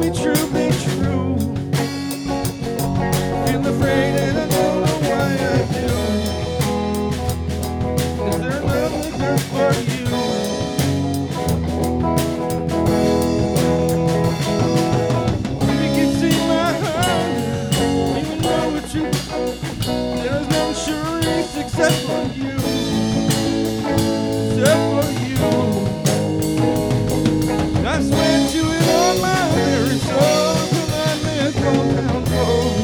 be true, be true. Feel afraid and I don't know why I do. Is there nothing good for you? If you can see my heart, you know it's true. There's no insurance except for you. Except for you. I swear to it on my very soul till I live on down road.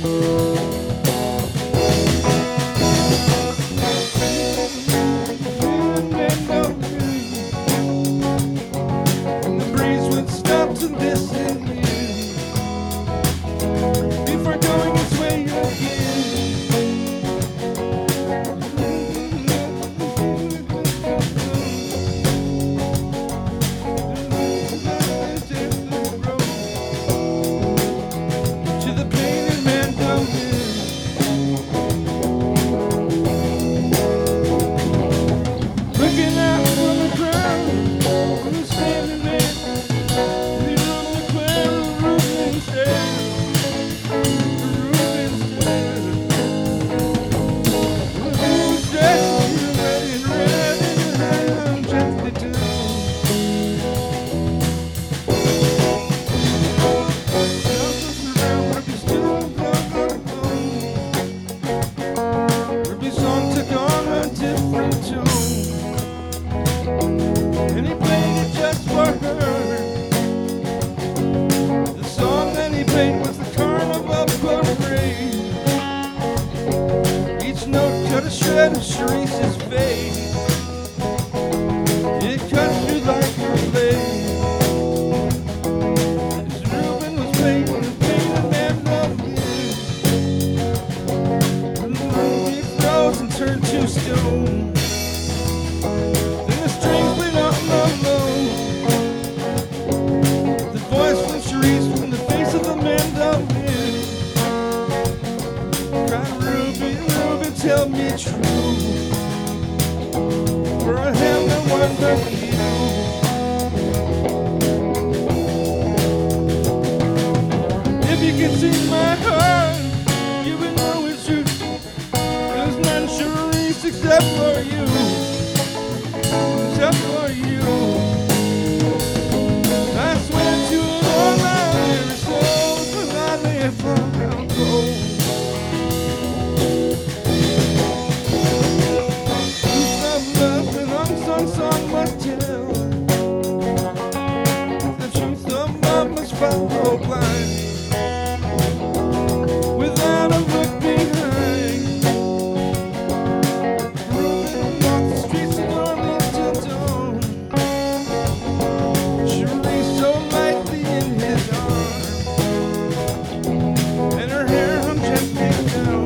And the breeze would stop to listen before going its way again. To the painted man down here, looking out from the ground, who's standing there? We run the clear roof instead. Who's dressed in red and red and I'm gently down. Every song took on a different tune, and he played it just for her. The song that he played was the Carnival Parade. Each note cut a shred of Sharice's face. It cut through like a blade. As Reuben was playing the painted man loved him. He froze and turned to stone. Then the strings played out low. The voice from Sharice from the face of the man loved him. Cried, Reuben, Reuben, tell me true, for I have no one but you. If you can see my heart, you would know it's true. There's none Sharice except for you. Except for you. I swear to it all my very soul, 'cause I live from down cold. Some love and unsung song must tell. The truth of love must follow blind, without a look behind. Reuben walked the streets of Orleans till dawn. Sharice so lightly in his arms, and her hair hung gently down.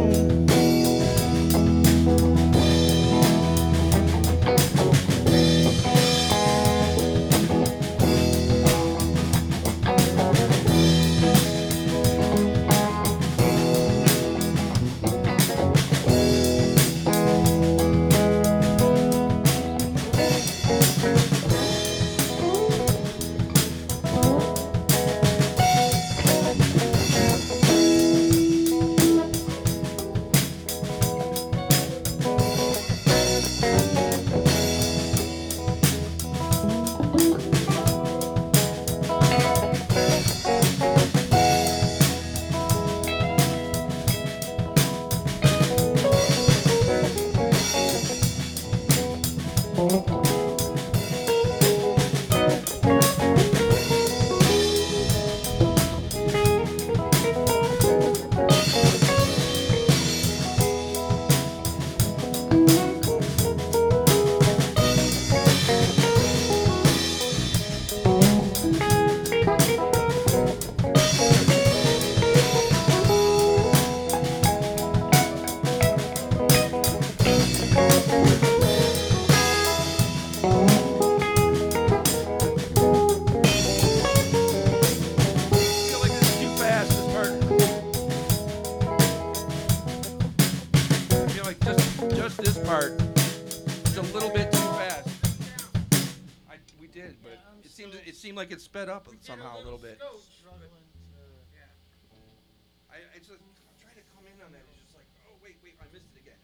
seemed like it sped up somehow a little bit. Struggling to. I just trying to come in on that. It's just like, oh wait, I missed it again.